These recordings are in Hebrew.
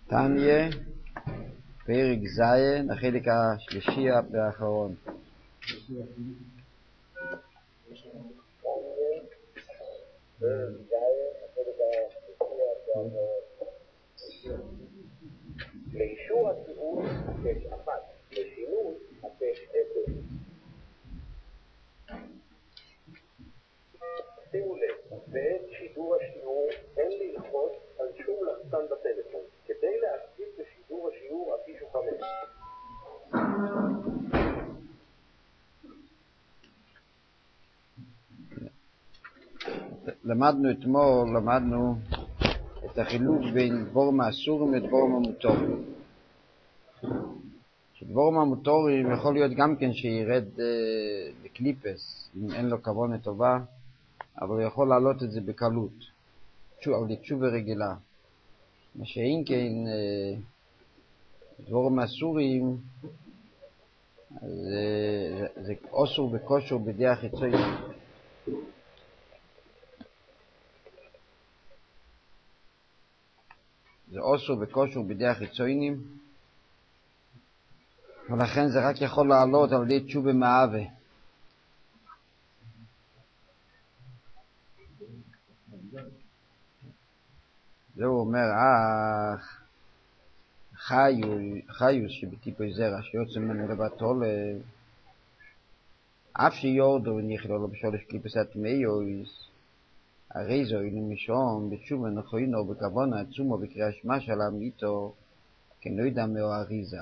תניא, פרק ז', החלק השלישי והאחרון. לאישור הציבור פש 1, לשינוי הפש 10. שימו לב, בעת שידור השיעור אין ללחוץ על שום לחצן בטלפון. כדי להפסיק בשידור השיעור הפישו 5. למדנו את החילוק בין דבורים האסורים לדבורים המותרים. שדבורים המותרים יכול להיות גם כן שירד לקליפס, אם אין לו כוונה טובה, אבל הוא יכול לעלות את זה בקלות, על תשובה רגילה. מה שאין כן דבורים האסורים, זה אסור וכושר בידי החיצונים. זה אסור וכושר בידי החיצונים, ולכן זה רק יכול לעלות על ידי תשובה מאהבה. זה הוא אומר, חיוס שבטיפוי זרע שיוצא ממנו לבטול, אף שיורדו ונכלו לו בשולש קליפסת מאיוס, הרי זו אילו משום בתשובה נכוינו בכוונה עצומו בקריאה שמע שלם איתו כנוידע מאו אריזה.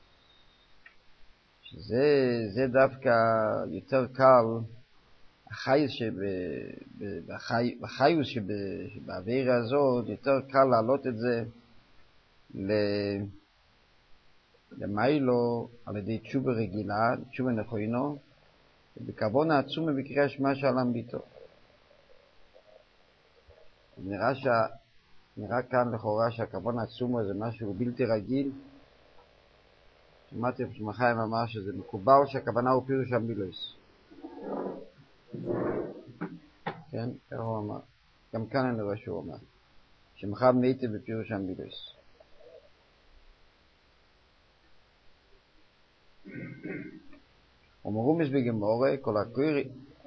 שזה דווקא יותר קל, החיוס שבעבירה הזאת יותר קל להעלות את זה למיילו על ידי תשובה רגילה, תשובה נכוינו, ובכוונה עצומו בקריאה שמע שלם איתו. נראה כאן לכאורה שהכוונה עצומו זה משהו בלתי רגיל. שמעתי שמחיים אמר שזה מקובל שהכוונה הוא פירוש המילוס. כן, איך הוא אמר? גם כאן אני רואה שהוא אומר שמחב מייטי בפירוש המילוס. אומרו מסבגמורה כל הקוירי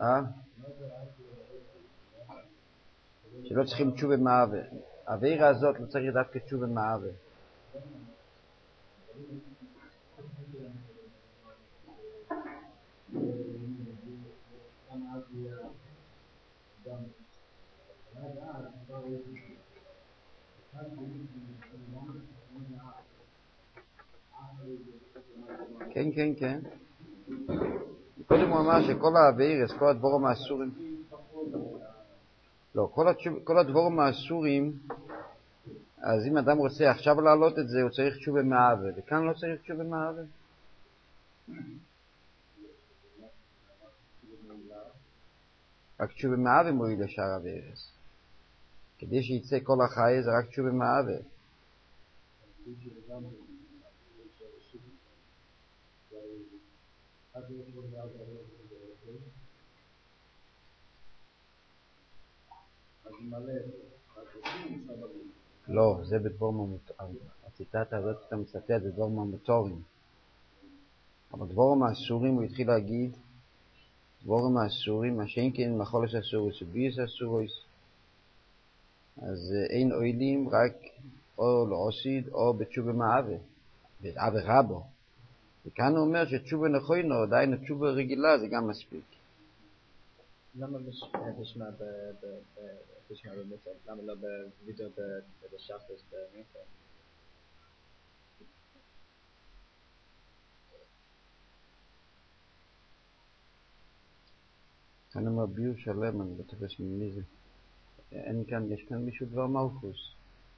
שלא צריכים תשובה מאהבה. העבירה הזאת לא צריך דווקא תשובה מאהבה. כן. קודם הוא אמר שכל העבירס, כל הדבורים האסורים, לא, כל הדבורים האסורים, אז אם אדם רוצה עכשיו להעלות את זה, הוא צריך תשובה מאהבה, וכאן לא צריך תשובה מאהבה. רק תשובה מאהבה מועיל לשאר העבירס. כדי שיצא כל החי זה רק תשובה מאהבה. לא, זה בדבורים המותרים. הציטטה הזאת שאתה מצטט זה דבורים המותרים. אבל דבורים האסורים הוא התחיל להגיד, דבורים האסורים, מה שאין כן מחולש אסורוס וביוס אסורוס, אז אין אוילים רק או לעוסיד או בתשובה מאהבה, באהבה רבו. וכאן הוא אומר שתשובה נכוינו, עדיין תשובה רגילה זה גם מספיק. למה בשמה במיטה? למה לא בווידאו בשחס במיטה? כאן אומר ביור שלם, אני לא תופס ממי זה. יש כאן מישהו דבר מלכוס.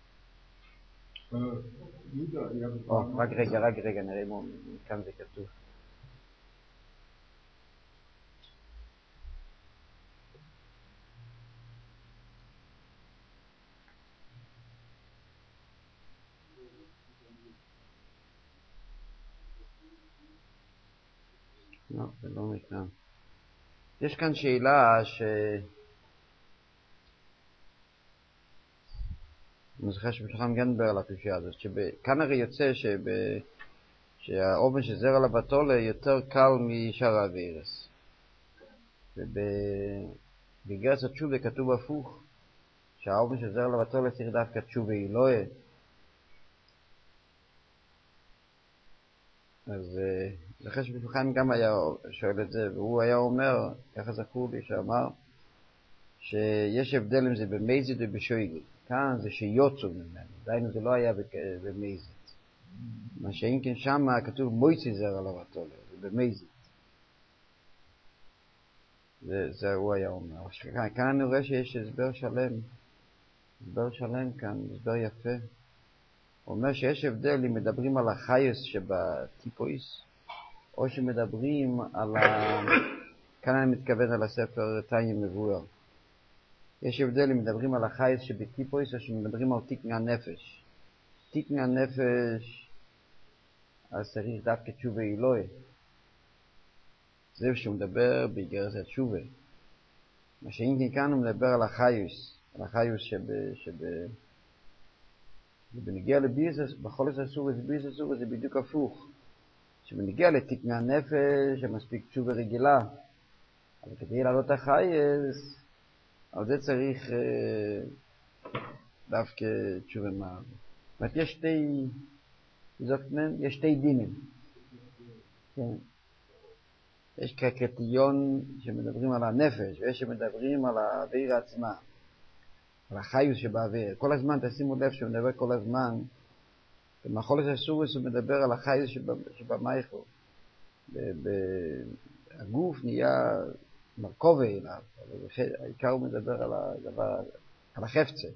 רק רגע, נראה אם כאן זה כתוב. לא, זה לא מכאן. יש כאן שאלה אני זוכר שבשולחן גם מדבר על הקושייה הזאת, כאן הרי יוצא שהאופן שזרע על הבתולה יותר קל משאר האווירס. ובגרס התשובה כתוב הפוך, שהאופן שזרע על הבתולה צריך דווקא תשובה אלוהי. אז זוכר שבשולחן גם היה שואל את זה, והוא היה אומר, ככה זכור לי שאמר, שיש הבדל אם זה במייזית ובשויגית. כאן זה שיוצאו ממנו, דיינו זה לא היה במייזית. מה שאם כן שם כתוב מויצי זרע על הבתולה, זה במייזית. זה הוא היה אומר. כאן אני רואה שיש הסבר שלם כאן, הסבר יפה. הוא אומר שיש הבדל אם מדברים על החייס שבטיפויס, או שמדברים על כאן אני מתכוון על הספר תניא מבואר. יש הבדל אם מדברים על החייס שבטיפויס, או שמדברים על תיקן הנפש. תיקן הנפש, אז צריך דווקא תשובה אלוהי. זה שהוא מדבר באיגרס התשובה. מה שאם כאן הוא מדבר על החיוס, שבנגיע לביזס, בכל הסורי זה ביזס סורי זה בדיוק הפוך. שבנגיע לתיקן הנפש, שמספיק תשובה רגילה. אבל כדי לעלות החייס, על זה צריך דווקא תשובה מה. זאת אומרת, יש שתי דינים. כן. יש קרקטיון שמדברים על הנפש, ויש שמדברים על האוויר עצמה, על החיוס שבאוויר. כל הזמן, תשימו לב שהוא מדבר כל הזמן, במחולת הסורס הוא מדבר על החיוס שבמייכו. הגוף נהיה מרכובה אליו, אבל העיקר הוא מדבר על הדבר, על החפצה.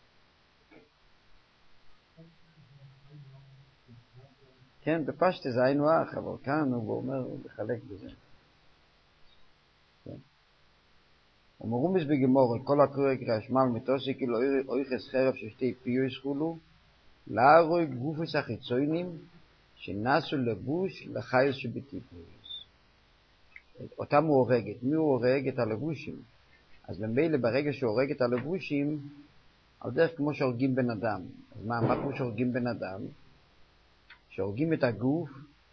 כן, בפשטה זה היינו אח, אבל כאן הוא אומר, הוא מחלק בזה. ומרומס בגמור, על כל הקורא קרא שמל מתוסי, כאילו אויכס חרב ששתי פיוס חולו, להרוי גופוס החיצוינים, שנסו לבוש לחייס שבטיפוס. אותם הוא הורגת. מי הוא הורג? את הלבושים. אז במילא ברגע שהוא הורג את הלבושים, על דרך כמו שהורגים בן אדם. אז מה כמו שהורגים בן אדם? שהורגים את הגוף,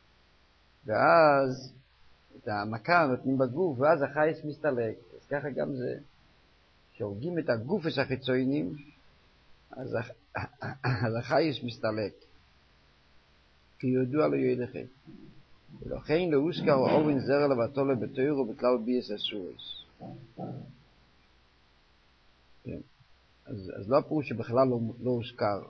ואז את המכה נותנים בגוף, ואז החייס מסתלק. אז ככה גם זה, שהורגים את הגופס החיצוינים, אז החייס מסתלק. כי ידוע לו ידחי. ולכן לא הוזכר אובן זרע לבתולה בתוירו בכלל ביאס אסורס. כן. אז לא הפירוש שבכלל לא הוזכר.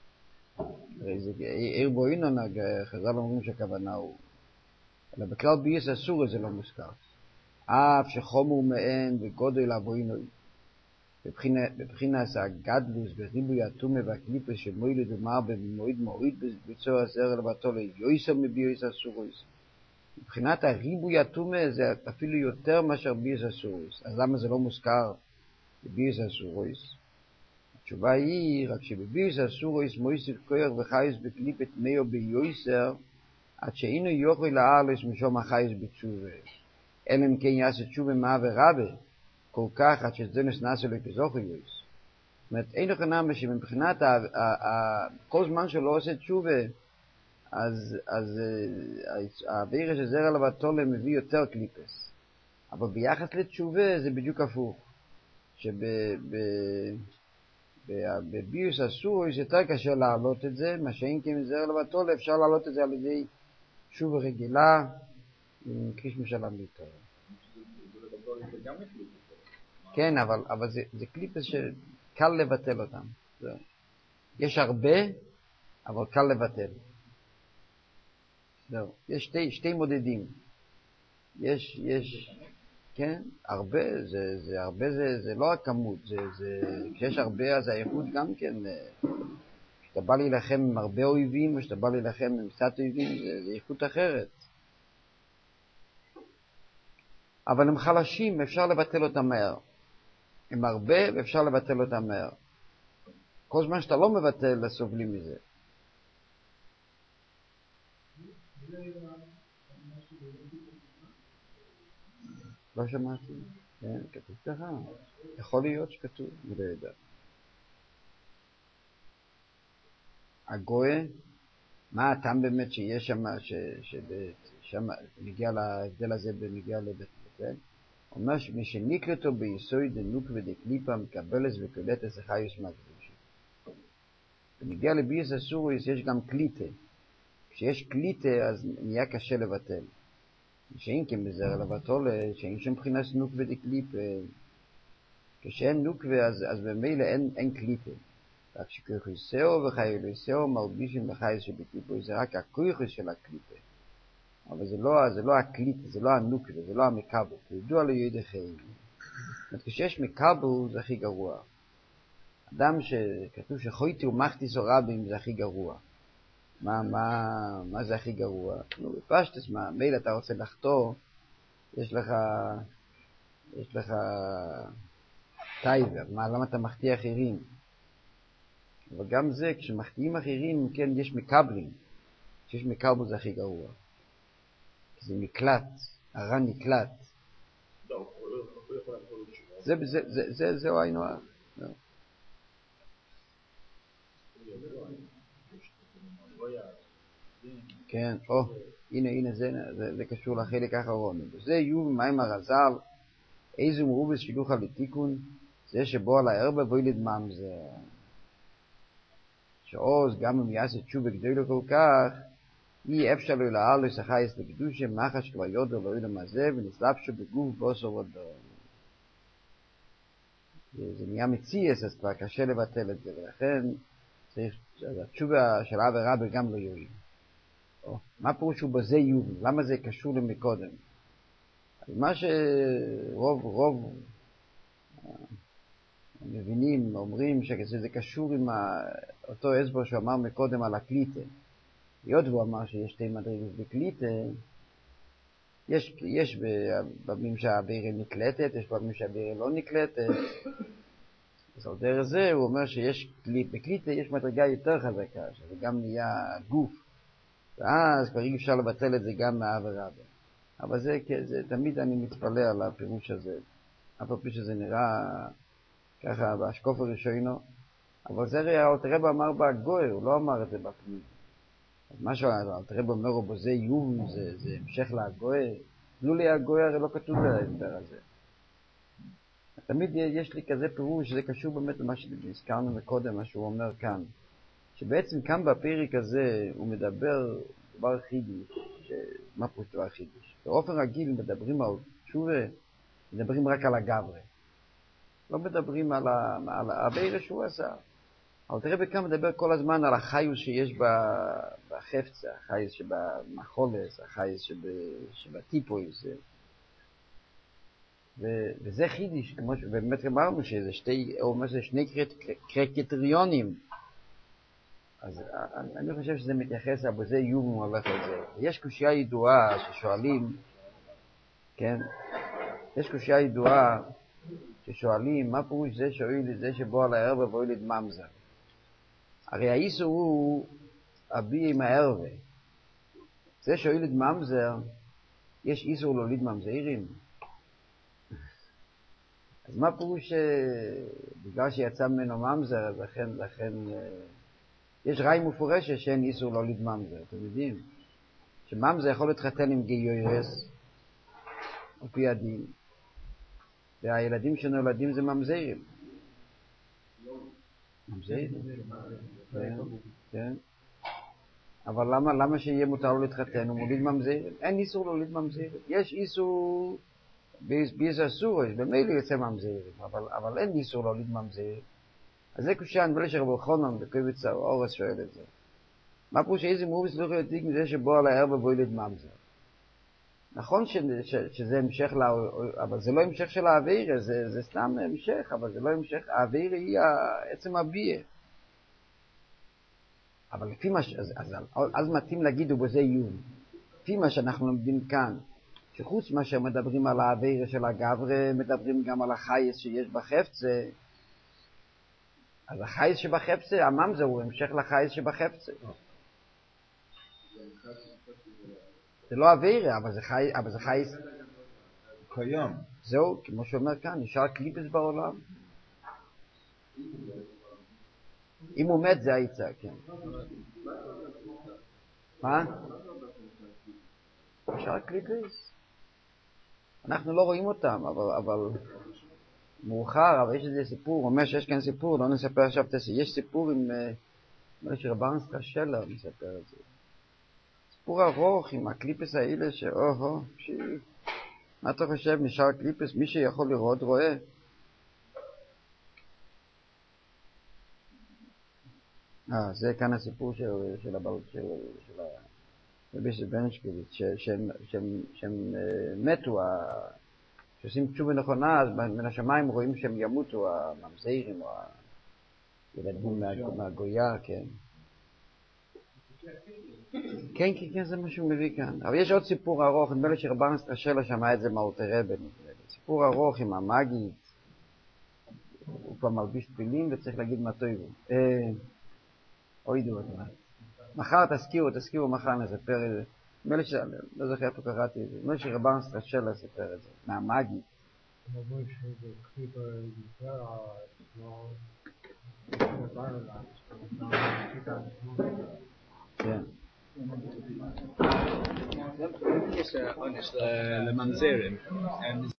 עיר בוינון, חז"ל אומרים שהכוונה הוא. אלא בכלל ביאס אסורס זה לא מוזכר. אף שחומר מעין וגודל הבוינון. בבחינת הגדלוס וריבוי התומה והקליפה שמוילד ומר במועיד מועיד בצור הזרע לבתולה יויסר מביאס אסורס. מבחינת הריבוי התומה זה אפילו יותר מאשר ביאס אסורס. אז למה זה לא מוזכר בביאס אסורס? התשובה היא רק שבביאס אסורס מויסר כוח וחייס בקליפת מאו ביויסר עד שאינו יוכל לארלס משום החייס בתשובה. אלא אם כן יעשה תשובה מה ורבה כל כך עד שזדנס נעשה לו כזוכר יויס. זאת אומרת, אין לך נאמה שמבחינת כל זמן שלא עושה תשובה, אז האוויר שזרע לבתולה מביא יותר קליפס. אבל ביחס לתשובה זה בדיוק הפוך. בביוס אסור יותר קשה להעלות את זה, מה שאין כי מזרע לבתולה אפשר להעלות את זה על ידי תשובה רגילה, עם קריש משלם ביותר. כן, אבל זה קליפס שקל לבטל אותם. יש הרבה, אבל קל לבטל. זהו. יש שתי מודדים. יש, כן, הרבה, זה לא הכמות, כשיש הרבה אז האיכות גם כן, כשאתה בא להילחם עם הרבה אויבים, או כשאתה בא להילחם עם קצת אויבים, זה איכות אחרת. אבל הם חלשים, אפשר לבטל אותם מהר. הם הרבה, ואפשר לבטל אותם מהר. כל זמן שאתה לא מבטל, סובלים מזה. לא שמעתי. כן, כתוב ככה. יכול להיות שכתוב, אני לא יודע. הגוי, מה הטעם באמת שיש שם, נגיע להבדל הזה בנגיע לבית בית? אומר שמי שנקלטו ביסוי דנוק ודקליפה מקבלס וקולטס החיוס מהקדושה. בנגיע לביס אסוריס יש גם קליטה. כשיש קליטה אז נהיה קשה לבטל. שאין כמזר לבטול, שאין שם מבחינת נוק ודקליפה. כשאין נוקווה אז במילא אין קליטה. רק שכויכויסאו וחיילויסאו מרגישים בחייס שבקליפו, זה רק הכויכוס של הקליפה. אבל זה לא הקליטה, זה לא הנוקווה, זה לא המקבל. תדעו על ידי חיים. כשיש מקבל זה הכי גרוע. אדם שכתוב שחויתי ומחתיס או רבים זה הכי גרוע. מה זה הכי גרוע? נו, בפשטס מה, מילא אתה רוצה לחתור, יש לך טייבר, למה אתה מחטיא אחרים? אבל גם זה, כשמחטיאים אחרים, כן, יש מקבלים. כשיש מקבל זה הכי גרוע. זה נקלט, הרע נקלט. זהו היינו אח. כן, הנה, זה קשור לחלק האחרון. זה יוב מים הרזל, איזו מרובס שילוחה לתיקון, זה שבו על הערבה בואי לדמם זה. שעוז גם אם יעשה תשובה גדולה כל כך, אי אפשר לו להעל לסחייס לקדושה, מחש כבר יודו לא יודו מה זה, ונסלבשו בגוף בוסו ודו. זה נהיה מציאס, אז כבר קשה לבטל את זה, ולכן צריך, התשובה של אב ורבא גם לא יועיל. מה פירוש הוא בזה יובל? למה זה קשור למקודם? אז מה שרוב המבינים אומרים שזה קשור עם אותו הסבר שהוא אמר מקודם על הקליטה. היות והוא אמר שיש שתי מדרגות בקליטה, יש במים שהבירה נקלטת, יש במים שהבירה לא נקלטת. אז על דרך זה הוא אומר שיש בקליטה יש מדרגה יותר חזקה, שזה גם נהיה גוף. ואז כבר אי אפשר לבטל את זה גם מאב ורבא. אבל זה תמיד אני מתפלא על הפירוש הזה. אף על פי שזה נראה ככה בהשקוף הראשונו. אבל זה אלתר אמר בגוי, הוא לא אמר את זה בפנים. אז מה שאלתר אומר בו זה יום, זה המשך להגוי. לולי הגוי הרי לא כתוב להסבר הזה. תמיד יש לי כזה פירוש שזה קשור באמת למה שהזכרנו מקודם, מה שהוא אומר כאן. שבעצם כאן בפרק הזה הוא מדבר דבר חידוש, מה פירוש דבר חידוש? באופן רגיל מדברים על תשובה, מדברים רק על הגברה. לא מדברים על הבירה שהוא עשה. אבל תראה בכאן מדבר כל הזמן על החיוס שיש בחפצה, החיוס שבמחולס, החיוס שבטיפויס. וזה חידוש, כמו שבאמת אמרנו שזה שני קריטריונים. אז אני חושב שזה מתייחס, אבל זה יום הולך על זה. יש קושיה ידועה ששואלים, כן? יש קושיה ידועה ששואלים, מה פירוש זה שואל את זה שבו על הערבה ואוהל את ממזר? הרי האיסור הוא אבי עם הערבה. זה שואל את ממזר, יש איסור להוליד ממזרים? אז מה פירוש בגלל שיצא ממנו ממזר, אז לכן יש ראי מפורשת שאין איסור להוליד ממזר, אתם יודעים? שממזר יכול להתחתן עם גיורס, על פי הדין, והילדים שנולדים זה ממזרים. ממזרים? כן. אבל למה שיהיה מותר לו להתחתן? הוא מוליד ממזרים? אין איסור להוליד ממזרים. יש איסור ביס אסורש, במילא יוצא ממזרים, אבל אין איסור להוליד ממזרים. אז זה קושן ולשר בלחונן בקובץ האורס שואל את זה. מה פירוש איזה מובס לא יכול להציג מזה שבו על הערבה ואוהל ממזר? נכון שזה המשך, אבל זה לא המשך של האווירה, זה סתם המשך, אבל זה לא המשך, האווירה היא עצם הביאה. אבל לפי מה, אז מתאים להגיד ובזה איום. לפי מה שאנחנו לומדים כאן, שחוץ מה שמדברים על האווירה של הגברה, מדברים גם על החייס שיש בחפצה, אז החייס שבחפצה, הממזר הוא המשך לחייס שבחפצה. זה לא אווירה, אבל זה חייס. קיים. זהו, כמו שאומר כאן, נשאר קליפס בעולם. אם הוא מת זה העיצה, כן. מה? שער קליפס. אנחנו לא רואים אותם, אבל מאוחר, אבל יש איזה סיפור, אומר שיש כאן סיפור, לא נספר עכשיו את זה. יש סיפור עם שרב ארנסט שלר מספר את זה. סיפור ארוך עם הקליפס האלה שאוהו, מה אתה חושב משאר קליפס? מי שיכול לראות רואה. זה כאן הסיפור של רבי ברנשקוביץ, שהם מתו, שעושים תשובה נכונה, אז מן השמיים רואים שהם ימותו, הממזירים או הילדים מהגויה, כן. כן, כן, זה מה שהוא מביא כאן. אבל יש עוד סיפור ארוך, נדמה לי שרב ארנסט שלר שמע את זה מאלתר רבי. סיפור ארוך עם המגיד, הוא כבר מלביש תפילין וצריך להגיד מה טוב. אוי דו, מחר תזכירו, מחר נספר את זה. נדמה לי לא זוכר איפה קראתי את זה. נדמה לי שרב ארנסט שלר ספר את זה, מהמגיד. כן. יש עונש לממזרים.